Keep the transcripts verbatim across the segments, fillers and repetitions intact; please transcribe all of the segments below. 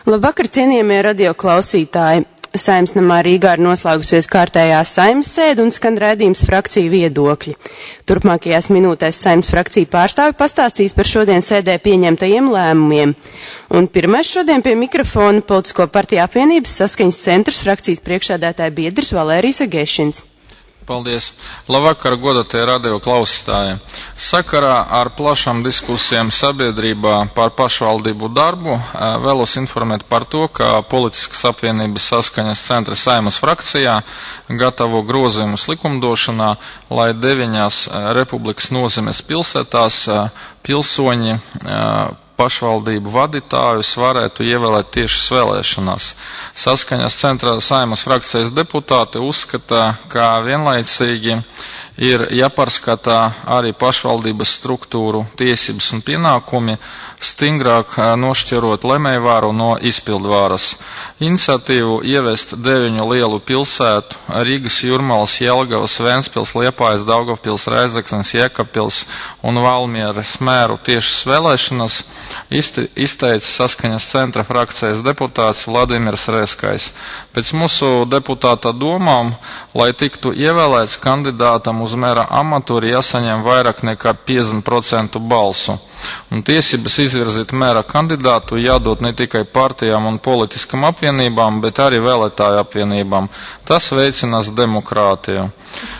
Labvakar, cienījamie radio klausītāji. Saeimas namā Rīgā ir noslēgusies kārtējā Saeimas sēde un skan raidījums Frakciju viedokļi. Turpmākajās minūtēs Saeimas frakciju pārstāvi pastāstīs par šodien sēdē pieņemtajiem lēmumiem. Un pirmais šodien pie mikrofona Politisko partiju apvienības Saskaņas centrs frakcijas priekšsēdētāja biedrs Valērijs Agešins. Paldies. Labvakar, godatie radio klausītāji. Sakarā ar plašām diskusijām sabiedrībā par pašvaldību darbu vēlos informēt par to, ka Politiskas apvienības Saskaņas centra Saeimas frakcijā gatavo grozījumus likumdošanā, lai deviņās Republikas nozemes pilsētās pilsoņi pašvaldību vadītājus varētu ievēlēt tiešas vēlēšanās. Saskaņas centra Saeimas frakcijas deputāti uzskata, ka vienlaicīgi ir jāpārskatā arī pašvaldības struktūru tiesības un pienākumi, stingrāk nošķirot lemējvāru no izpildvāras. Iniciatīvu ieviest deviņu lielu pilsētu - Rīgas, Jūrmalas, Jelgavas, Ventspils, Liepājas, Daugavpils, Rēzeknes, Jēkabpils un Valmieras mēru tiešas vēlēšanas izteica Saskaņas centra frakcijas deputāts Vladimirs Reskais. Pēc mūsu deputāta domām, lai tiktu ievēlēts kandidātam uz mēra amatu, ir jāsaņem vairāk nekā piecdesmit procenti balsu. Un tiesības izvirzīt mēra kandidātu jādod ne tikai partijām un politiskam apvienībām, bet arī vēlētāju apvienībām. Tas veicinās demokrātiju.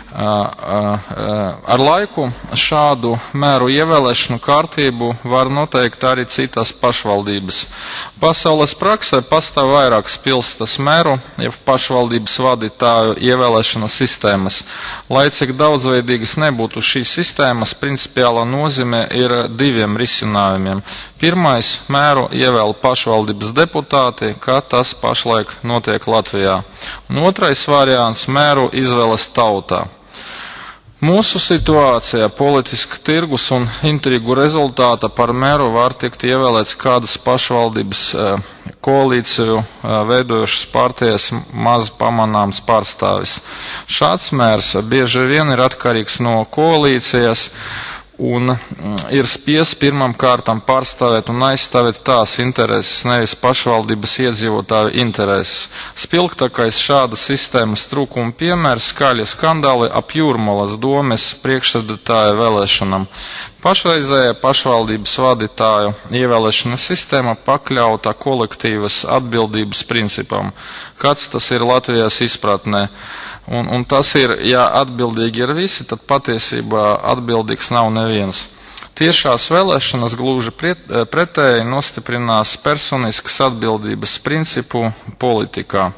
Ar laiku šādu mēru ievēlēšanu kārtību var noteikt arī citas pašvaldības. Pasaules praksē pastāv vairākas pilsētas mēru, ja pašvaldības vadītāju ievēlēšanas sistēmas. Lai cik daudzveidīgas nebūtu šīs sistēmas, principiāla nozīme ir diviem risinājumiem. Pirmais - mēru ievēl pašvaldības deputāti, kā tas pašlaik notiek Latvijā. Un otrais variants - mēru izvēles tautā. Mūsu situācijā politiska tirgus un intrigu rezultāta par mēru var tikt ievēlēts kādas pašvaldības koalīciju veidojušas partijas maz pamanāms pārstāvis. Šāds mērs bieži vien ir atkarīgs no koalīcijas un ir spies pirmam kārtam pārstāvēt un aizstāvēt tās intereses, nevis pašvaldības iedzīvotāju intereses. Spilgtākais šāda sistēmas trūkuma piemērs skaļi skandāli ap Jūrmalas domes priekšsēdētāja vēlēšanām. Pašreizējā pašvaldības vadītāju ievēlēšanas sistēma pakļauta kolektīvas atbildības principam. Kāds tas ir Latvijas izpratnē? Un, un tas ir, ja atbildīgi ir visi, tad patiesībā atbildīgs nav neviens. Tiešās vēlēšanas gluži pret, pretēji nostiprinās personiskas atbildības principu politikā.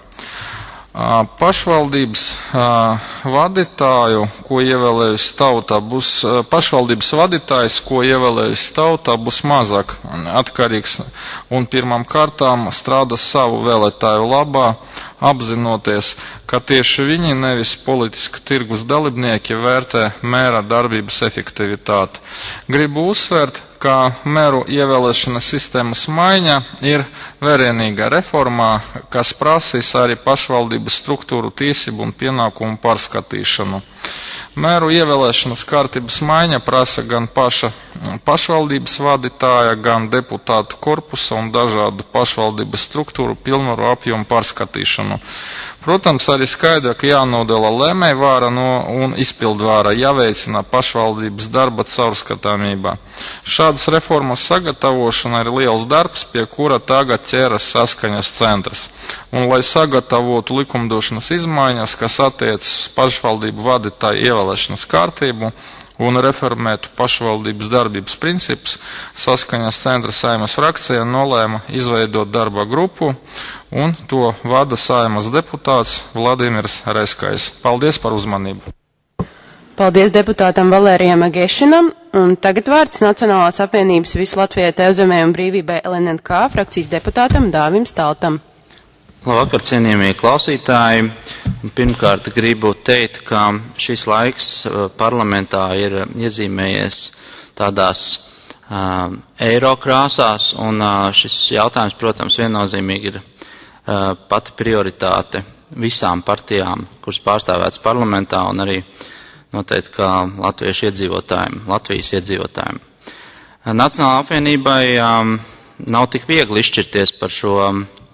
Pašvaldības vadītāju, ko ievēlējusi tauta, būs pašvaldības vadītājs, ko ievēlējusi tauta, būs mazāk atkarīgs un pirmām kārtām strādā savu vēlētāju labā, apzinoties, ka tieši viņi, nevis politiska tirgus dalībnieki, vērtē mēra darbības efektivitāti. Gribu uzsvērt, ka mēru ievēlēšanas sistēmas maiņa ir vērienīga reformā, kas prasīs arī pašvaldības struktūru tiesību un pienākumu pārskatīšanu. Mēru ievēlēšanas kārtības maiņa prasa gan paša pašvaldības vadītāja, gan deputātu korpusa un dažādu pašvaldības struktūru pilnvaru apjomu pārskatīšanu. Protams, arī skaidra, ka jānodala lēmējvāra no un izpildvāra, jāveicina pašvaldības darba caurskatāmībā. Šādas reformas sagatavošana ir liels darbs, pie kura tagad ķeras Saskaņas centrs. Un, lai sagatavotu likumdošanas izmaiņas, kas attiecas uz pašvaldību vadītāju ievēlēšanas kārtību un reformētu pašvaldības darbības principus, Saskaņas centra Saeimas frakcija nolēma izveidot darba grupu, un to vada Saeimas deputāts Vladimirs Reskais. Paldies par uzmanību! Paldies deputātam Valērijam Agešinam, un tagad vārds Nacionālās apvienības Visu Latvijai Tev-zemē un brīvībai L N N K frakcijas deputātam Dāvim Staltam. Labvakar, cienījamie klausītāji. Pirmkārt, gribu teikt, ka šis laiks parlamentā ir iezīmējies tādās uh, eiro krāsās, un uh, šis jautājums, protams, viennozīmīgi ir uh, pati prioritāte visām partijām, kuras pārstāvētas parlamentā, un arī noteikti kā latviešu iedzīvotājiem, Latvijas iedzīvotājiem. Nacionālajai apvienībai um, nav tik viegli izšķirties par šo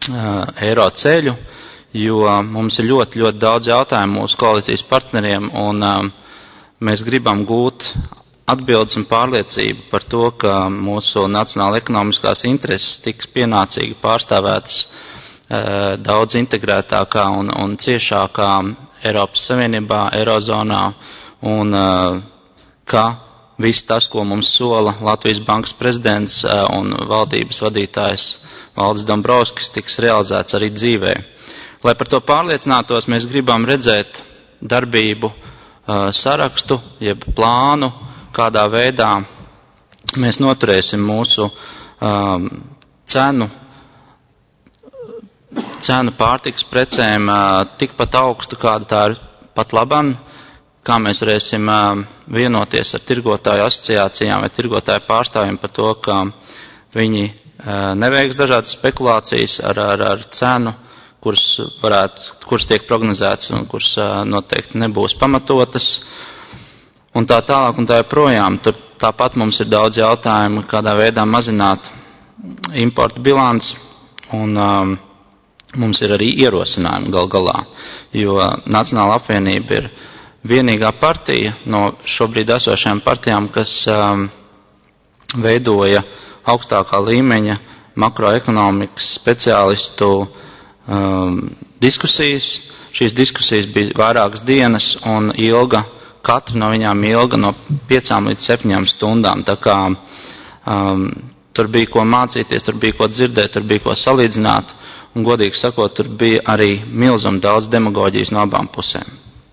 eiro ceļu, jo mums ir ļoti, ļoti daudz jautājumu mūsu koalīcijas partneriem, un mēs gribam gūt atbildes un pārliecību par to, ka mūsu nacionāla ekonomiskās intereses tiks pienācīgi pārstāvētas daudz integrētākā un, un ciešākā Eiropas Savienībā, Eirozonā, un ka viss tas, ko mums sola Latvijas Bankas prezidents un valdības vadītājs Valdis Dombrovskis, tiks realizēts arī dzīvē. Lai par to pārliecinātos, mēs gribam redzēt darbību uh, sarakstu, jeb plānu, kādā veidā mēs noturēsim mūsu um, cenu, cenu pārtikas precēm uh, tikpat augstu, kāda tā ir pat laban, kā mēs varēsim uh, vienoties ar tirgotāju asociācijām vai tirgotāju pārstāvjiem par to, ka viņi uh, neveiks dažādas spekulācijas ar, ar, ar cenu, kuras varētu, kuras tiek prognozētas un kuras uh, noteikti nebūs pamatotas, un tā tālāk un tā joprojām. Tur tāpat mums ir daudz jautājumu, kādā veidā mazināt importu bilants, un um, mums ir arī ierosinājumi gal galā, jo Nacionāla apvienība ir vienīgā partija no šobrīd esošajām partijām, kas um, veidoja augstākā līmeņa makroekonomikas speciālistu Um, diskusijas. Šīs diskusijas bija vairākas dienas un ilga, katra no viņām ilga no piecām līdz septiņām stundām. Tā kā um, tur bija ko mācīties, tur bija ko dzirdēt, tur bija ko salīdzināt, un godīgi sakot, tur bija arī milzum daudz demagoģijas no abām pusēm.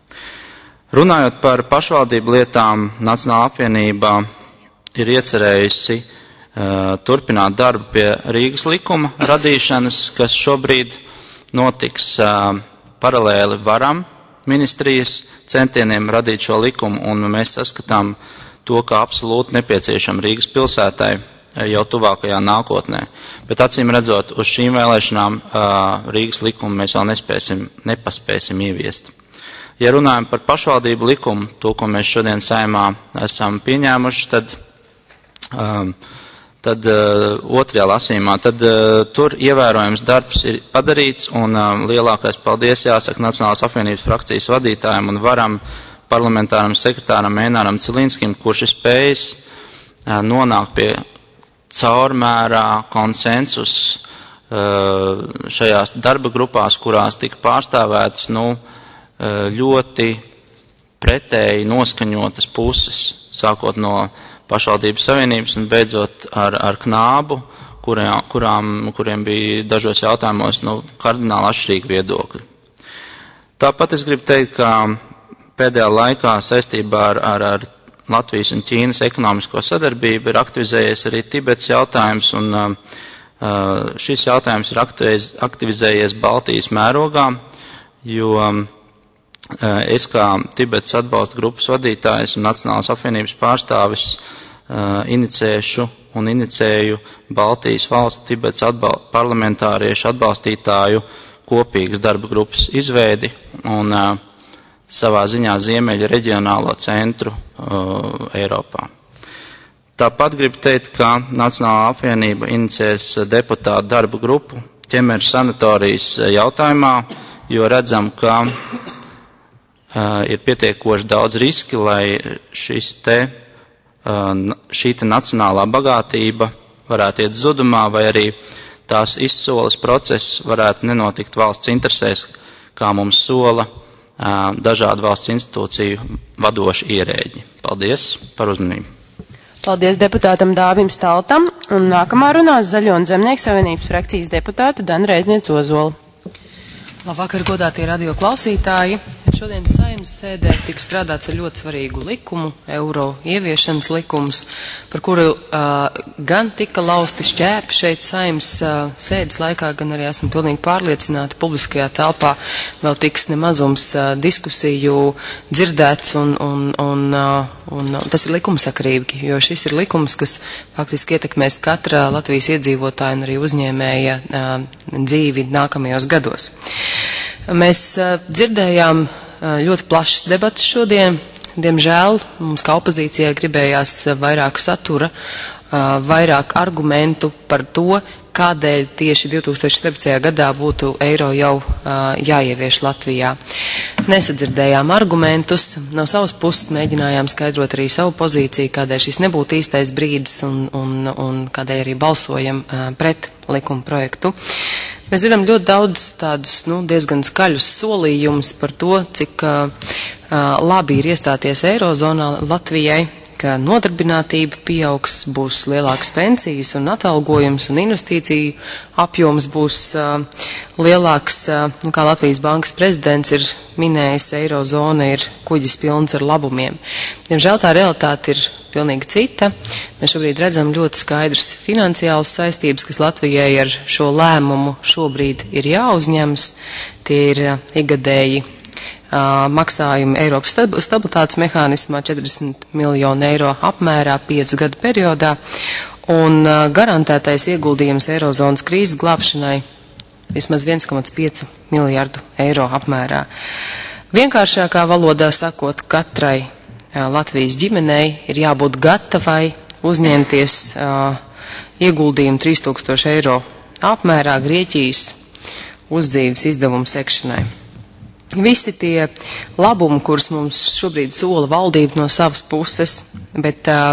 Runājot par pašvaldību lietām, Nacionāla apvienība ir iecerējusi uh, turpināt darbu pie Rīgas likuma radīšanas, kas šobrīd notiks uh, paralēli varam ministrijas centieniem radīt šo likumu, un mēs saskatām to, kā absolūti nepieciešama Rīgas pilsētai jau tuvākajā nākotnē. Bet acīm redzot, uz šīm vēlēšanām uh, Rīgas likumu mēs vēl nespēsim, nepaspēsim ieviest. Ja runājam par pašvaldību likumu, to, ko mēs šodien Saeimā esam pieņēmuši, tad um, tad uh, otrajā lasījumā, tad uh, tur ievērojams darbs ir padarīts, un uh, lielākais paldies jāsaka Nacionālās apvienības frakcijas vadītājiem un varam parlamentāram sekretāram Ēnāram Cilinskim, kurš ir spējis uh, nonākt pie caurmērā konsensus uh, šajās darba grupās, kurās tika pārstāvētas nu, uh, ļoti pretēji noskaņotas puses, sākot no pašvaldības savienības un beidzot ar, ar knābu, kurām, kurām, kuriem bija dažos jautājumos nu, kardināli atšķirīgi viedokļi. Tāpat es gribu teikt, ka pēdējā laikā saistībā ar, ar, ar Latvijas un Ķīnas ekonomisko sadarbību ir aktivizējies arī Tibetas jautājums, un uh, šis jautājums ir aktiviz, aktivizējies Baltijas mērogā, jo uh, es kā Tibetas atbalsta grupas vadītājs un Nacionālās apvienības pārstāvis uh, inicēšu un inicēju Baltijas valstu Tibetas atbal parlamentāriešu atbalstītāju kopīgas darba grupas izveidi un uh, savā ziņā Ziemeļa reģionālo centru uh, Eiropā. Tāpat gribu teikt, ka Nacionālā apvienība inicēs deputātu darba grupu ķemeru sanatorijas jautājumā, jo redzam, ka Uh, ir pietiekoši daudz riski, lai šis te, uh, šī te nacionālā bagātība varētu iet zudumā, vai arī tās izsoles process varētu nenotikt valsts interesēs, kā mums sola uh, dažādu valsts institūciju vadoši ierēģi. Paldies par uzmanību. Paldies deputātam Dāvim Staltam, un nākamā runās Zaļo un Zemnieku savienības frakcijas deputāta Dana Reizniec Ozola. Labvakar, godātie radio klausītāji. Šodien Saeimas sēdē tika strādāts ar ļoti svarīgu likumu, eiro ieviešanas likums, par kuru uh, gan tika lausti šķērpi šeit Saeimas uh, sēdes laikā, gan arī esmu pilnīgi pārliecināta, publiskajā telpā vēl tiks nemazums uh, diskusiju dzirdēts, un, un, un, uh, un tas ir likumsakarīgi, jo šis ir likums, kas faktiski ietekmēs katra Latvijas iedzīvotāja un arī uzņēmēja uh, dzīvi nākamajos gados. Mēs uh, dzirdējām ļoti plašas debatas šodien. Diemžēl mums kā opozīcijai gribējās vairāk satura vairāk argumentu par to, kādēļ tieši divs tūkstoši četrpadsmitajā gadā būtu eiro jau jāievieš Latvijā. Nesadzirdējām argumentus, no savas puses mēģinājām skaidrot arī savu pozīciju, kādēļ šis nebūtu īstais brīdis un, un, un kādēļ arī balsojam pret likuma projektu. Mēs dzirdam ļoti daudz tādus nu, diezgan skaļus solījumus par to, cik uh, labi ir iestāties eirozonā Latvijai, ka nodarbinātība pieaugs, būs lielākas pensijas un atalgojums un investīciju apjoms būs uh, lielāks, uh, nu, kā Latvijas bankas prezidents ir minējis, eirozona ir kuģis pilns ar labumiem. Diemžēl tā realitāte ir pilnīgi cita. Mēs šobrīd redzam ļoti skaidrs finansiālas saistības, kas Latvijai ar šo lēmumu šobrīd ir jāuzņemas. Tie ir uh, igadēji Uh, maksājumi Eiropas stabilitātes mehānismā četrdesmit miljonu eiro apmērā piecu gadu periodā un uh, garantētais ieguldījums Eirozonas krīzes glābšanai vismaz viens komats pieci miljardu eiro apmērā. Vienkāršākā valodā sakot, katrai uh, Latvijas ģimenei ir jābūt gatavai uzņemties uh, ieguldījumu trīs tūkstoši eiro apmērā Grieķijas uzdzīves izdevumu sekšanai. Visi tie labumi, kurus mums šobrīd sola valdība no savas puses, bet uh,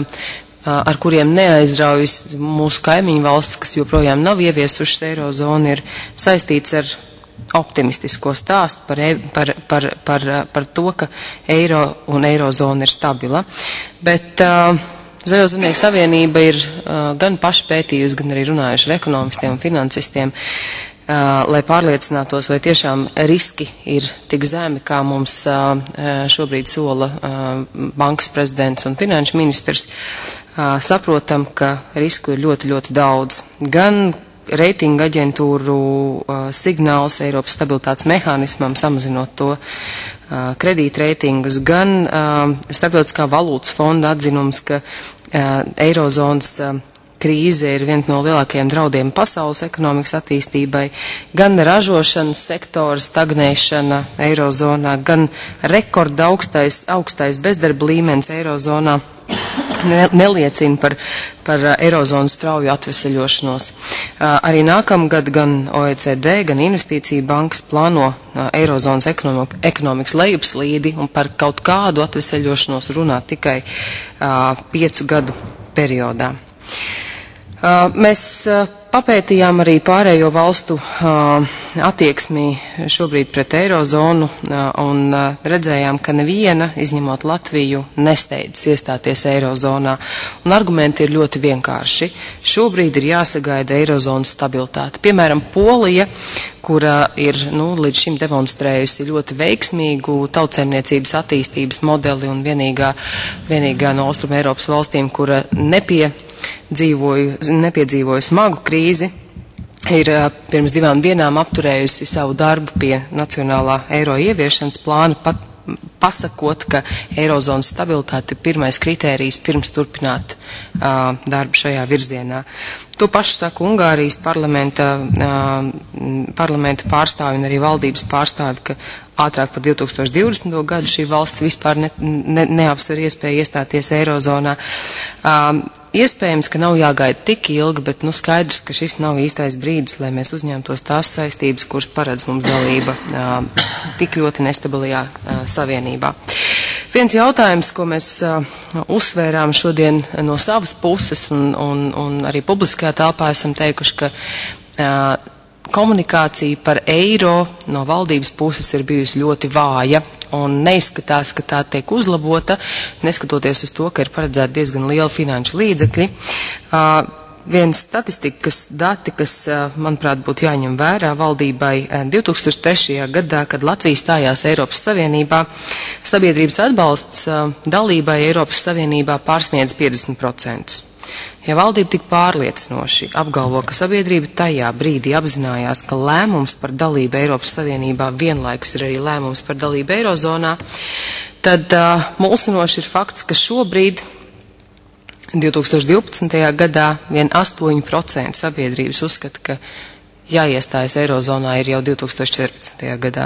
ar kuriem neaizraujas mūsu kaimiņu valsts, kas joprojām nav ieviesušas eirozonu, ir saistīts ar optimistisko stāstu par, par, par, par, par to, ka eiro un eirozona ir stabila. Bet uh, Zaļo zemnieku savienība ir uh, gan paši pētījusi, gan arī runājuši ar ekonomistiem un finansistiem, Uh, lai pārliecinātos, vai tiešām riski ir tik zemi, kā mums uh, šobrīd sola uh, bankas prezidents un finanšu ministrs. Uh, saprotam, ka risku ir ļoti, ļoti daudz. Gan reitinga aģentūru uh, signāls Eiropas stabilitātes mehānismam, samazinot to uh, kredītreitingus, gan uh, Starptautiskā valūtas fonda atzinums, ka uh, eirozonas uh, krīze ir viens no lielākajiem draudiem pasaules ekonomikas attīstībai, gan ražošanas sektora stagnēšana eirozonā, gan rekorda augstais, augstais bezdarba līmenis eirozonā ne, neliecina par, par eirozonas strauju atveseļošanos. Arī nākamgad gan O E C D, gan Investīcija bankas plāno eirozonas ekonomik, ekonomikas lejupslīdi un par kaut kādu atveseļošanos runā tikai uh, piecu gadu periodā. Uh, mēs uh, papētījām arī pārējo valstu uh, attieksmi šobrīd pret eirozonu uh, un uh, redzējām, ka neviena, izņemot Latviju, nesteidzas iestāties eirozonā. Un argumenti ir ļoti vienkārši. Šobrīd ir jāsagaida eirozonas stabilitāte. Piemēram, Polija, kura ir nu, līdz šim demonstrējusi ļoti veiksmīgu tautsēmniecības attīstības modeli un vienīgā, vienīgā no Austrum Eiropas valstīm, kura nepie Dzīvoju, nepiedzīvoju smagu krīzi, ir pirms divām dienām apturējusi savu darbu pie nacionālā eiro ieviešanas plāna, pat pasakot, ka eirozonas stabilitāte ir pirmais kritērijs pirms turpināt uh, darbu šajā virzienā. To pašu saka Ungārijas parlamenta, uh, parlamenta pārstāvi un arī valdības pārstāvi, ka ātrāk par divtūkstoš divdesmito gadu šī valsts vispār ne, ne, neapsver iespēju iestāties eirozonā. Uh, Iespējams, ka nav jāgaida tik ilgi, bet nu skaidrs, ka šis nav īstais brīdis, lai mēs uzņemtos tās saistības, kuras paredz mums dalība uh, tik ļoti nestabilajā uh, savienībā. Viens jautājums, ko mēs uh, uzsvērām šodien no savas puses un, un, un arī publiskajā telpā esam teikuši, ka uh, komunikācija par eiro no valdības puses ir bijusi ļoti vāja un neizskatās, ka tā tiek uzlabota, neskatoties uz to, ka ir paredzēta diezgan liela finanšu līdzekļi. Uh, viens statistikas dati, kas, uh, manuprāt, būtu jāņem vērā valdībai uh, divtūkstoš trešajā gadā, kad Latvija stājās Eiropas Savienībā, sabiedrības atbalsts uh, dalībai Eiropas Savienībā pārsniedz piecdesmit procentus. Ja valdība tik pārliecinoši apgalvo, ka sabiedrība tajā brīdī apzinājās, ka lēmums par dalību Eiropas Savienībā vienlaikus ir arī lēmums par dalību Eirozonā, tad uh, mulsinoši ir fakts, ka šobrīd divtūkstoš divpadsmitajā gadā vien astoņi procenti sabiedrības uzskata, ka jāiestājas Eirozonā ir jau divtūkstoš četrpadsmitajā gadā.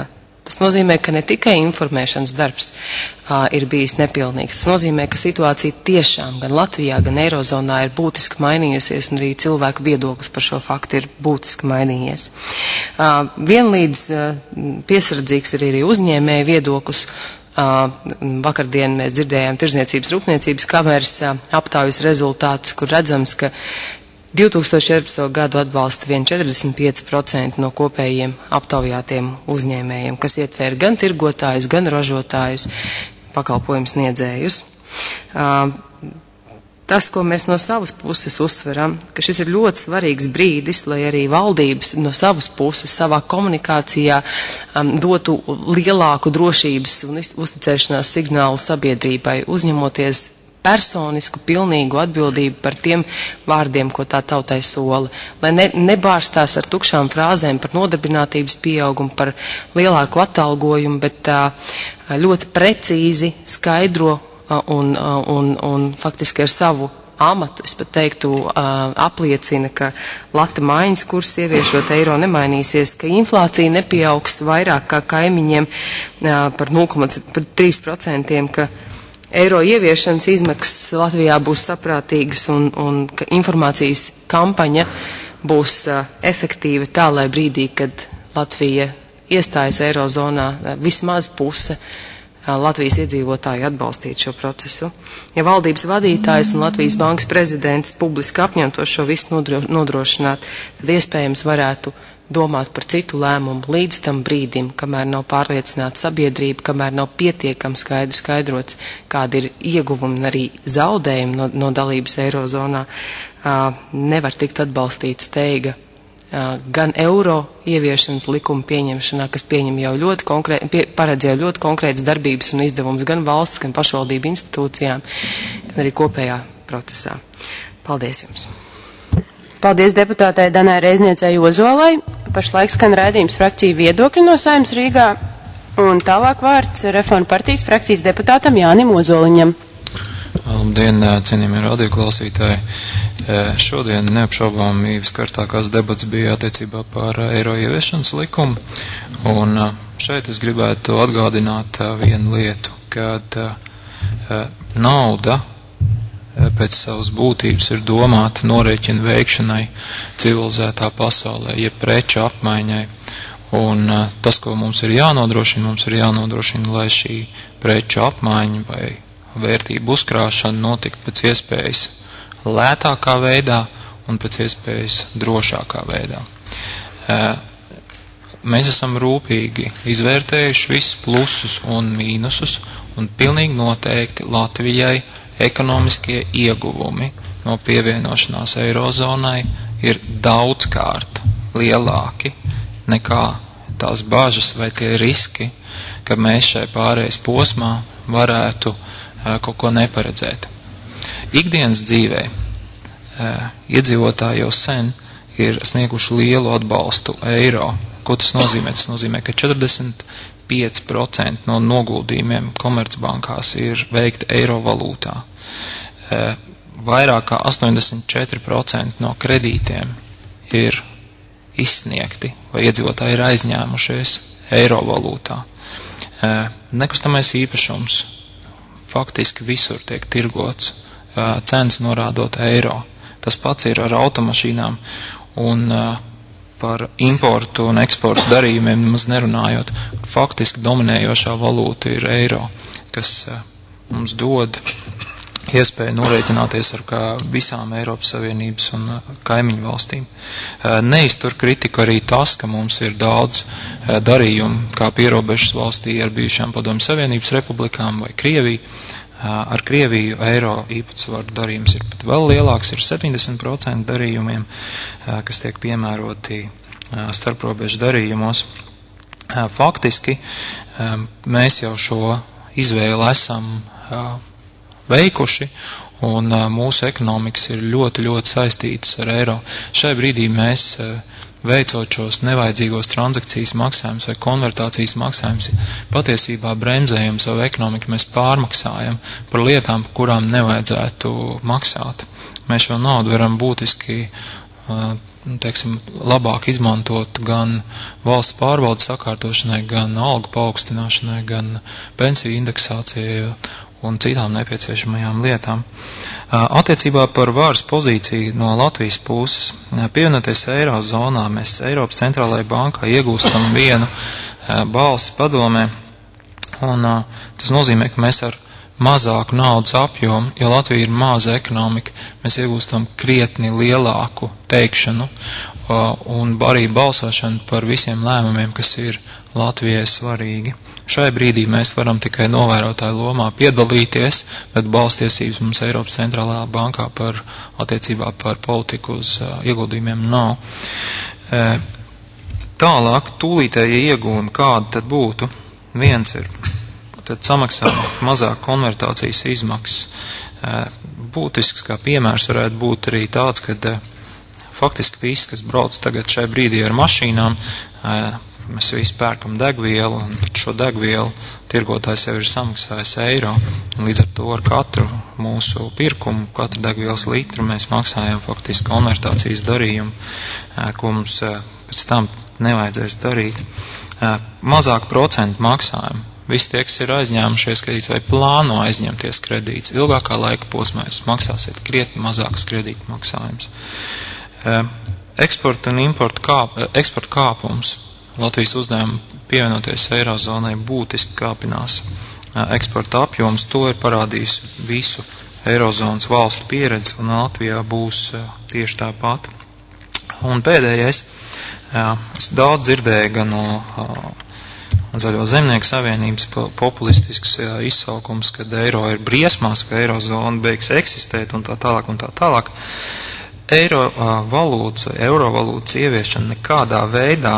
Tas nozīmē, ka ne tikai informēšanas darbs uh, ir bijis nepilnīgs. Tas nozīmē, ka situācija tiešām gan Latvijā, gan Eirozonā ir būtiski mainījusies, un arī cilvēku viedoklis par šo faktu ir būtiski mainījies. Uh, vienlīdz uh, piesardzīgs ir arī uzņēmēju viedoklis. Uh, vakardien mēs dzirdējām Tirdzniecības rūpniecības kameras uh, aptaujas rezultātus, kur redzams, ka divtūkstoš četrpadsmito gadu atbalsta vien četrdesmit pieci procenti no kopējiem aptaujātiem uzņēmējiem, kas ietver gan tirgotājus, gan ražotājus, pakalpojumu sniedzējus. Uh, Tas, ko mēs no savas puses uzsveram, ka šis ir ļoti svarīgs brīdis, lai arī valdības no savas puses savā komunikācijā um, dotu lielāku drošības un uzticēšanās signālu sabiedrībai, uzņemoties personisku, pilnīgu atbildību par tiem vārdiem, ko tā tautai sola. Lai ne, nebārstās ar tukšām frāzēm par nodarbinātības pieaugumu, par lielāku atalgojumu, bet uh, ļoti precīzi skaidro Un, un, un faktiski ar savu amatu, es pat teiktu, apliecina, ka lata maiņas kurs ieviešot eiro nemainīsies, ka inflācija nepieaugs vairāk kā kaimiņiem par nulle komats trīs procenti, ka eiro ieviešanas izmaksas Latvijā būs saprātīgas un, un ka informācijas kampaņa būs efektīva tā, lai brīdī, kad Latvija iestājas eirozonā, vismaz puse Latvijas iedzīvotāji atbalstīt šo procesu. Ja valdības vadītājs un Latvijas bankas prezidents publiski apņemtos šo visu nodro, nodrošināt, tad iespējams varētu domāt par citu lēmumu līdz tam brīdim, kamēr nav pārliecināta sabiedrība, kamēr nav pietiekami skaidru skaidrots, kādi ir ieguvumi un arī zaudējumi no, no dalības eirozonā, nevar tikt atbalstīta steiga gan eiro ieviešanas likuma pieņemšanā, kas pieņem jau ļoti konkrēti, pie, paredz jau ļoti konkrētas darbības un izdevumus gan valsts, gan pašvaldību institūcijām, gan arī kopējā procesā. Paldies jums! Paldies deputātei Danai Reizniecei Ozolai. Pašlaik skan raidījums frakciju viedokļi no Saeimas Rīgā. Un tālāk vārds Reformu partijas frakcijas deputātam Jānim Ozoliņam. Labdien, cienījamie radioklausītāji. Šodien neapšaubāmi viskārtākās debats bija attiecībā par eiro ieviešanas likumu, un šeit es gribētu atgādināt vienu lietu, kad nauda pēc savas būtības ir domāta norēķina veikšanai civilizētā pasaulē, jeb preču apmaiņai, un tas, ko mums ir jānodrošina, mums ir jānodrošina, lai šī preču apmaiņa vai vērtību uzkrāšana notiktu pēc iespējas lētākā veidā un pēc iespējas drošākā veidā. Mēs esam rūpīgi izvērtējuši visus plusus un mīnusus, un pilnīgi noteikti Latvijai ekonomiskie ieguvumi no pievienošanās eirozonai ir daudzkārt lielāki nekā tās bažas vai tie riski, ka mēs šai pārējais posmā varētu kaut ko neparedzēt. Ikdienas dzīvē iedzīvotāji jau sen ir snieguši lielu atbalstu eiro. Ko tas nozīmē? Tas nozīmē, ka četrdesmit pieci procenti no noguldījumiem komercbankās ir veikti eiro valūtā. Vairāk kā astoņdesmit četri procenti no kredītiem ir izsniegti vai iedzīvotāji ir aizņēmušies eiro valūtā. Nekustamais īpašums faktiski visur tiek tirgots, cenas norādot eiro. Tas pats ir ar automašīnām un par importu un eksportu darījumiem maz nerunājot. Faktiski dominējošā valūta ir eiro, kas mums dod iespēju norēķināties ar kā visām Eiropas Savienības un kaimiņu valstīm. Neiztur kritiku arī tas, ka mums ir daudz darījumu kā pierobežas valstī ar bijušām Padomju Savienības republikām vai Krieviju. Ar Krieviju eiro īpatsvaru darījums ir pat vēl lielāks, ir septiņdesmit procenti darījumiem, kas tiek piemēroti starprobežu darījumos. Faktiski mēs jau šo izvēli esam veikuši, un mūsu ekonomikas ir ļoti, ļoti saistītas ar eiro. Šai brīdī mēs, veicot šos nevajadzīgos transakcijas maksājumus vai konvertācijas maksājumus, patiesībā bremzējam savu ekonomiku, mēs pārmaksājam par lietām, par kurām nevajadzētu maksāt. Mēs šo naudu varam būtiski uh, teiksim, labāk izmantot gan valsts pārbaudas sakārtošanai, gan algu paaugstināšanai, gan pensiju indeksācijai un citām nepieciešamajām lietām. Attiecībā par varas pozīciju no Latvijas puses, pievienoties Eirozonā, mēs Eiropas centrālajai bankai iegūstam vienu balsi padomē, un tas nozīmē, ka mēs ar mazāku naudas apjomu, jo Latvija ir maza ekonomika, mēs iegūstam krietni lielāku teikšanu un arī balsošanu par visiem lēmumiem, kas ir Latvijai svarīgi. Šai brīdī mēs varam tikai novērotāju lomā piedalīties, bet balstiesības mums Eiropas centrālajā bankā par attiecībā par politiku uz uh, ieguldījumiem nav. E, tālāk, tūlītēji iegūmi, kādi tad būtu? Viens ir, tad samaksā mazāk konvertācijas izmaksas. E, būtisks kā piemērs varētu būt arī tāds, kad e, faktiski viss, kas brauc tagad šai brīdī ar mašīnām, e, mēs visi pērkam degvielu, un šo degvielu tirgotājs jau ir samaksājis eiro. Līdz ar to ar katru mūsu pirkumu, katru degvielas litru mēs maksājam faktiski konvertācijas darījumu, ko mums pēc tam nevajadzēs darīt. Mazāk procentu maksājumu. Visi tie, kas ir aizņēmušies kredīts vai plāno aizņemties kredīts, ilgākā laika posmā jūs maksāsiet krietni mazākas kredīta maksājums. Eksporta un importa kāp, eksporta kāpums. Latvijas uzdevuma pievienoties Eirozonai būtiski kāpinās eksporta apjoms. To ir parādījis visu Eirozonas valstu pieredzi, un Latvijā būs tieši tāpat. Un pēdējais, es daudz dzirdēju gan no Zaļo zemnieku savienības populistisks izsaukums, kad eiro ir briesmās, ka Eirozona beigs eksistēt un tā tālāk un tā tālāk. Eiro valūtas vai eiro valūtas ieviešana nekādā veidā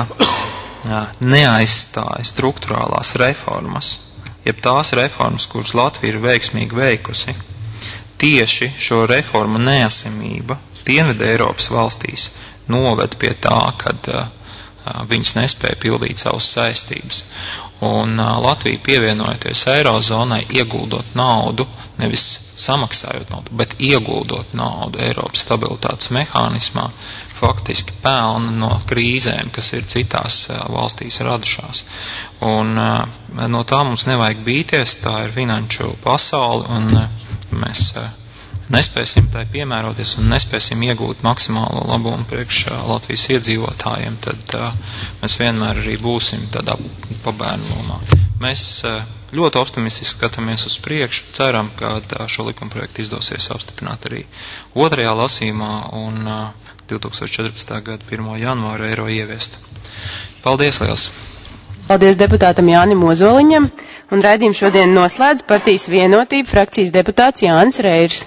neaizstāja struktūrālās reformas, jeb tās reformas, kuras Latvija ir veiksmīgi veikusi. Tieši šo reformu neesamība Dienvidu Eiropas valstīs noved pie tā, kad uh, viņas nespēja pildīt savas saistības. Un uh, Latvija pievienojoties Eirozonai, ieguldot naudu, nevis samaksājot naudu, bet ieguldot naudu Eiropas stabilitātes mehānismā, faktiski pelna no krīzēm, kas ir citās uh, valstīs radušās. Un uh, no tā mums nevajag bīties, tā ir finanšu pasaule, un uh, mēs uh, nespēsim tai piemēroties un nespēsim iegūt maksimālo labumu priekš uh, Latvijas iedzīvotājiem, tad uh, mēs vienmēr arī būsim tādā pabērnu lomā. Mēs uh, ļoti optimistiski skatāmies uz priekšu, ceram, ka uh, šo likumprojektu izdosies apstiprināt arī otrajā lasījumā un uh, divtūkstoš četrpadsmitā gada pirmā janvāra eiro ieviest. Paldies liels! Paldies deputātam Jānim Ozoliņam, un raidījumu šodien noslēdz Partijas Vienotība frakcijas deputāts Jānis Reirs.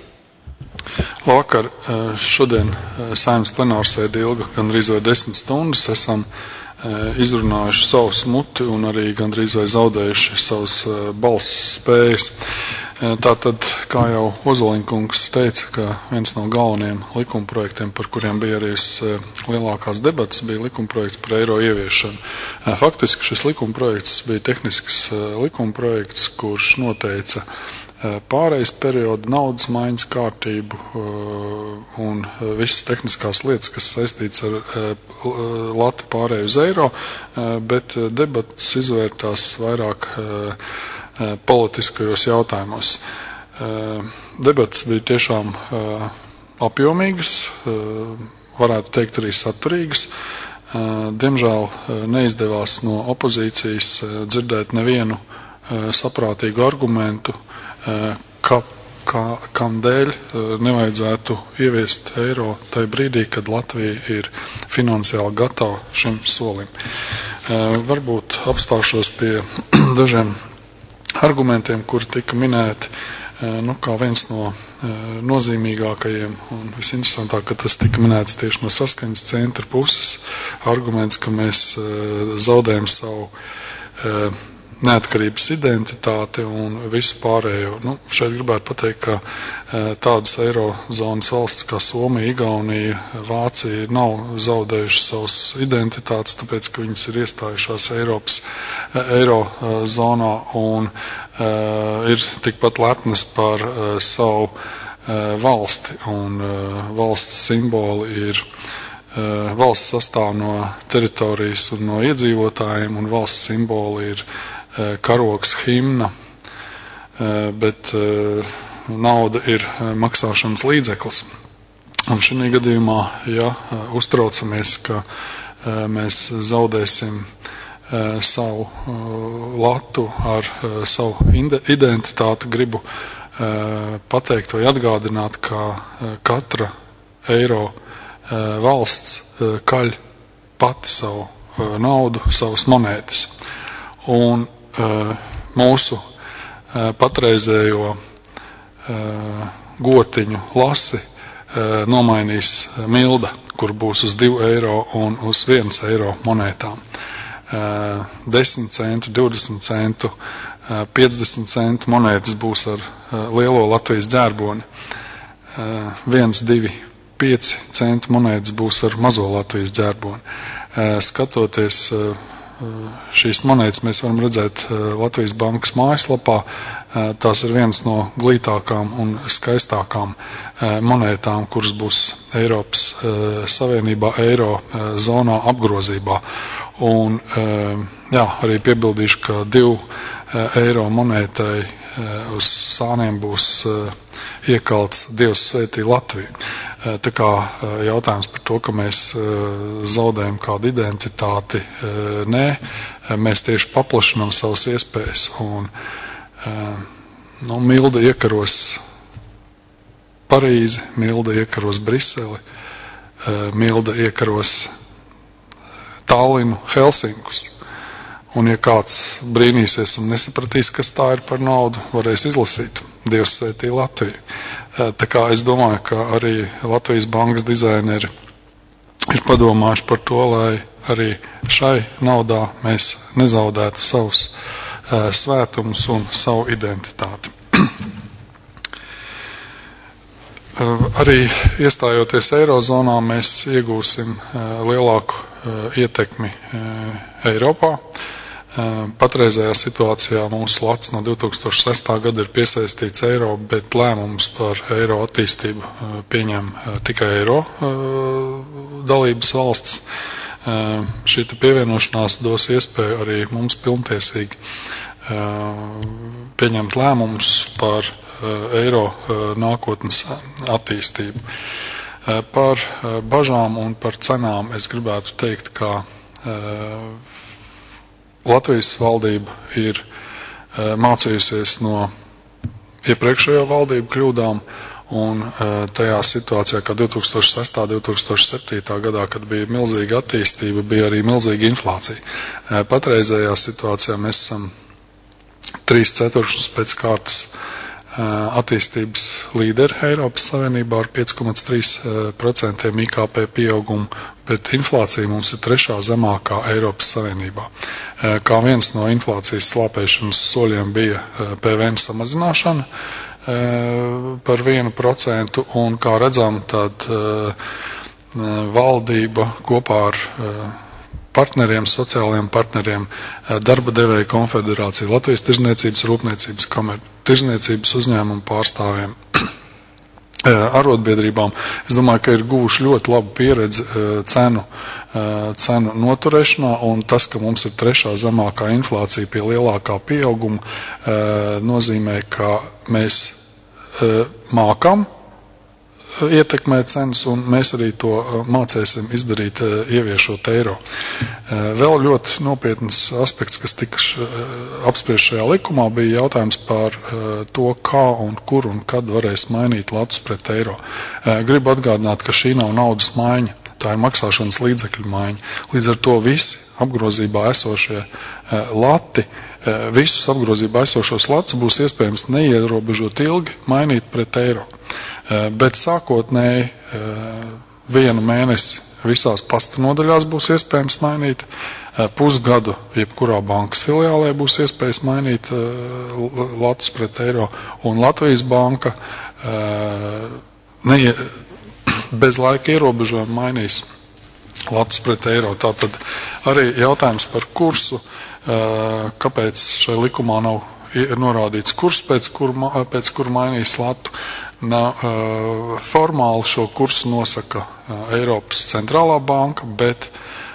Vakar šodien Saeimas plenārsēde ilga gandrīz vai desmit stundas, esam izrunājuši savus muti un arī gandrīz vai zaudējuši savus balss spējas. Tātad, kā jau Ozoliņkungs teica, ka viens no galvenajiem likumprojektiem, par kuriem bija arī lielākās debatas, bija likumprojekts par eiro ieviešanu. Faktiski šis likumprojekts bija tehnisks likumprojekts, kurš noteica pārejas periodu, naudas maiņas kārtību un visas tehniskās lietas, kas saistīts ar latu pārēju uz eiro, bet debatas izvērtās vairāk politiskajos jautājumos. Debatas bija tiešām apjomīgas, varētu teikt arī saturīgas. Diemžēl neizdevās no opozīcijas dzirdēt nevienu saprātīgu argumentu, ka, ka, kam dēļ nevajadzētu ieviest eiro tajā brīdī, kad Latvija ir finansiāli gatava šim solim. Varbūt apstāšos pie dažiem argumentiem, kuri tika minēti, nu, kā viens no nozīmīgākajiem un visinteresantāk, ka tas tika minēts tieši no saskaņas centra puses, arguments, ka mēs zaudējam savu neatkarības identitāti un visu pārējo. Nu, šeit gribētu pateikt, ka tādas eirozonas valsts kā Somija, Igaunija, Vācija nav zaudējušas savas identitātes, tāpēc, ka viņas ir iestājušās Eiropas eirozonā un uh, ir tikpat lepnas par uh, savu uh, valsti. Un uh, valsts simboli ir valsts sastāv no teritorijas un no iedzīvotājiem, un valsts simboli ir karogs, himna, bet nauda ir maksāšanas līdzeklis. Un šī gadījumā, ja uztraucamies, ka mēs zaudēsim savu latu ar savu identitāti, gribu pateikt vai atgādināt, ka katra eiro valsts kaļ pati savu naudu, savas monētas. Un mūsu patreizējo gotiņu lasi nomainīs Milda, kur būs uz divu eiro un uz viens eiro monētām. desmit centu, divdesmit centu, piecdesmit centu monētas būs ar lielo Latvijas ģērboni. viens, divi, pieci centu monētas būs ar mazo Latvijas ģērboni. Skatoties šīs monētas, mēs varam redzēt Latvijas bankas mājaslapā. Tās ir viens no glītākām un skaistākām monētām, kuras būs Eiropas Savienībā, eiro zonā apgrozībā. Un jā, arī piebildīšu, ka divu eiro monētai uz sāniem būs iekalts Dievs svētī Latviju. Tā kā jautājums par to, ka mēs zaudējam kādu identitāti, nē, mēs tieši paplašinām savas iespējas. Un, nu, Milda iekaros Parīzi, Milda iekaros Briseli, Milda iekaros Tallinu, Helsinkus. Un ja kāds brīnīsies un nesapratīs, kas tā ir par naudu, varēs izlasīt Dievs svētī Latviju. Tā kā es domāju, ka arī Latvijas bankas dizaineri ir padomājuši par to, lai arī šai naudā mēs nezaudētu savus uh, svētumus un savu identitāti. uh, arī iestājoties Eirozonā, mēs iegūsim uh, lielāku uh, ietekmi uh, Eiropā. Patreizējā situācijā mūsu lats no divi tūkstoši sestā gada ir piesaistīts eiro, bet lēmums par eiro attīstību pieņem tikai eiro dalības valsts. Šī pievienošanās dos iespēju arī mums pilntiesīgi pieņemt lēmumus par eiro nākotnes attīstību. Par bažām un par cenām es gribētu teikt, ka Latvijas valdība ir uh, mācījusies no iepriekšējo valdību kļūdām, un uh, tajā situācijā, kā divi tūkstoši sestā, divi tūkstoši septītā gadā, kad bija milzīga attīstība, bija arī milzīga inflācija. Uh, patreizējā situācijā mēs esam trīs ceturkšņus pēc kārtas uh, attīstības līderi Eiropas Savienībā ar pieci komats trīs procenti I K P pieaugumu, bet inflācija mums ir trešā zemākā Eiropas Savienībā. Kā viens no inflācijas slāpēšanas soļiem bija P V N samazināšana par vienu procentu, un kā redzam, tad valdība kopā ar partneriem, sociālajiem partneriem, darba devēja konfederācija, Latvijas tirzniecības rūpniecības kamera, tirzniecības uzņēmumu pārstāvjiem, arotbiedrībām. Es domāju, ka ir guvuši ļoti labu pieredzi cenu, cenu noturēšanā, un tas, ka mums ir trešā zemākā inflācija pie lielākā pieauguma, nozīmē, ka mēs mākam ietekmēt cenas, un mēs arī to mācēsim izdarīt, ieviešot eiro. Vēl ļoti nopietns aspekts, kas tika apspriest šajā likumā, bija jautājums par to, kā un kur un kad varēs mainīt latus pret eiro. Gribu atgādināt, ka šī nav naudas maiņa, tā ir maksāšanas līdzekļu maiņa. Līdz ar to visi apgrozībā esošie lati, visus apgrozībā esošos latus būs iespējams neierobežot ilgi mainīt pret eiro. Bet sākotnēji vienu mēnesi visās pasta nodaļās būs iespējams mainīt, pusgadu jebkurā bankas filiālē būs iespējas mainīt latus pret eiro, un Latvijas banka neie, bez laika ierobežojuma mainīs latus pret eiro. Tātad arī jautājums par kursu, kāpēc šai likumā nav ir norādīts kurs, pēc kur, pēc kur mainīs latu. Na, formāli šo kursu nosaka Eiropas centrālā banka, bet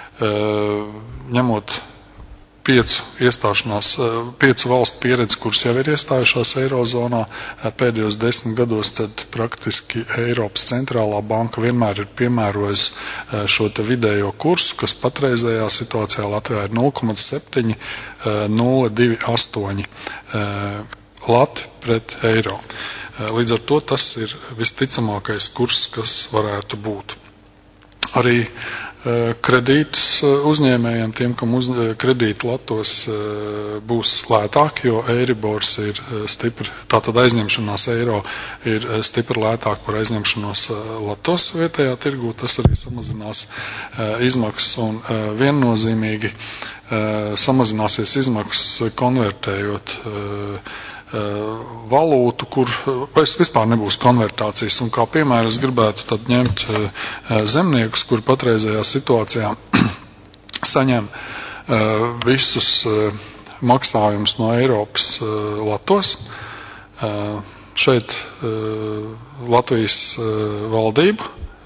ņemot piecu iestāšanās, piecu valstu pieredzi, kuras jau ir iestājušās Eirozonā pēdējos desmit gados, tad praktiski Eiropas centrālā banka vienmēr ir piemērojusi šo te vidējo kursu, kas patreizējā situācijā Latvijā ir nulle komats septiņi nulle divi astoņi lati pret eiro. Līdz ar to tas ir visticamākais kurs, kas varētu būt. Arī kredītus uzņēmējiem, tiem, kam uz, kredīti latos būs lētāk, jo Eiribors ir stipri, tātad aizņemšanās eiro ir stipri lētāk par aizņemšanos latos vietējā tirgū, tas arī samazinās izmaksas un viennozīmīgi samazināsies izmaksas konvertējot valūtu, kur vispār nebūs konvertācijas. Un kā piemēram es gribētu tad ņemt zemniekus, kur patreizējā situācijā saņem visus maksājumus no Eiropas latos. Šeit Latvijas valdība,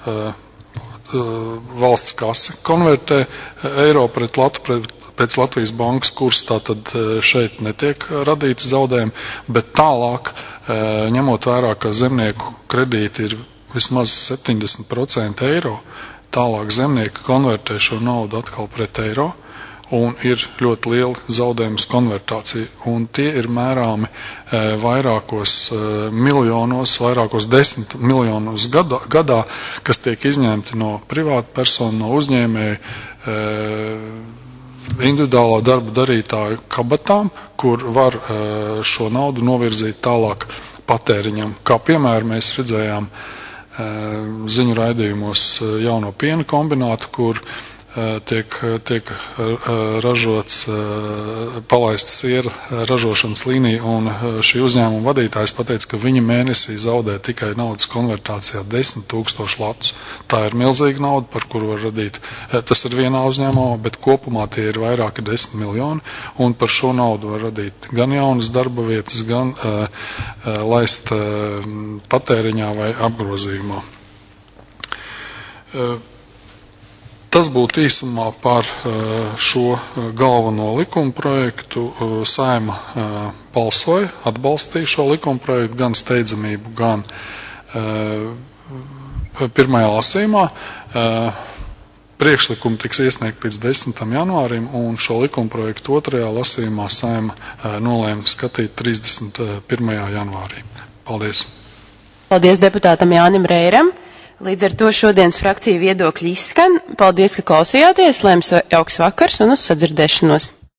valsts kase konvertē eiro pret latu pret pēc Latvijas bankas kursa, tātad šeit netiek radīts zaudējumi, bet tālāk, ņemot vērā, ka zemnieku kredīti ir vismaz septiņdesmit procenti eiro, tālāk zemnieki konvertē šo naudu atkal pret eiro, un ir ļoti lieli zaudējumi uz konvertāciju, un tie ir mērāmi vairākos miljonos, vairākos desmit miljonos gadā, gadā, kas tiek izņemti no privāta persona, no uzņēmēju, individuālā darba darītāju kabatām, kur var šo naudu novirzīt tālāk patēriņam. Kā piemēram mēs redzējām ziņu raidījumos jauno piena kombinātu, kur tiek, tiek ražots, palaists siera ražošanas līnija, un šī uzņēmuma vadītājs pateica, ka viņa mēnesī zaudē tikai naudas konvertācijā desmit tūkstoši latus. Tā ir milzīga nauda, par kuru var radīt. Tas ir vienā uzņēmumā, bet kopumā tie ir vairāki desmit miljoni, un par šo naudu var radīt gan jaunas darba vietas, gan uh, laist uh, patēriņā vai apgrozījumā. Uh, Tas būtu īsumā par šo galveno likuma projektu. Saima balsoja, atbalstīja šo likuma projektu, gan steidzamību, gan pirmajā lasījumā. Priekšlikumi tiks iesniegt pēc desmitam janvārim, un šo likuma projektu otrajā lasījumā Saima nolēma skatīt trīsdesmit pirmajā janvārī. Paldies! Paldies deputātam Jānim Reiram! Līdz ar to šodienas frakcija viedokļi izskan. Paldies, ka klausījāties, lai jums jauks vakars un uz sadzirdēšanos.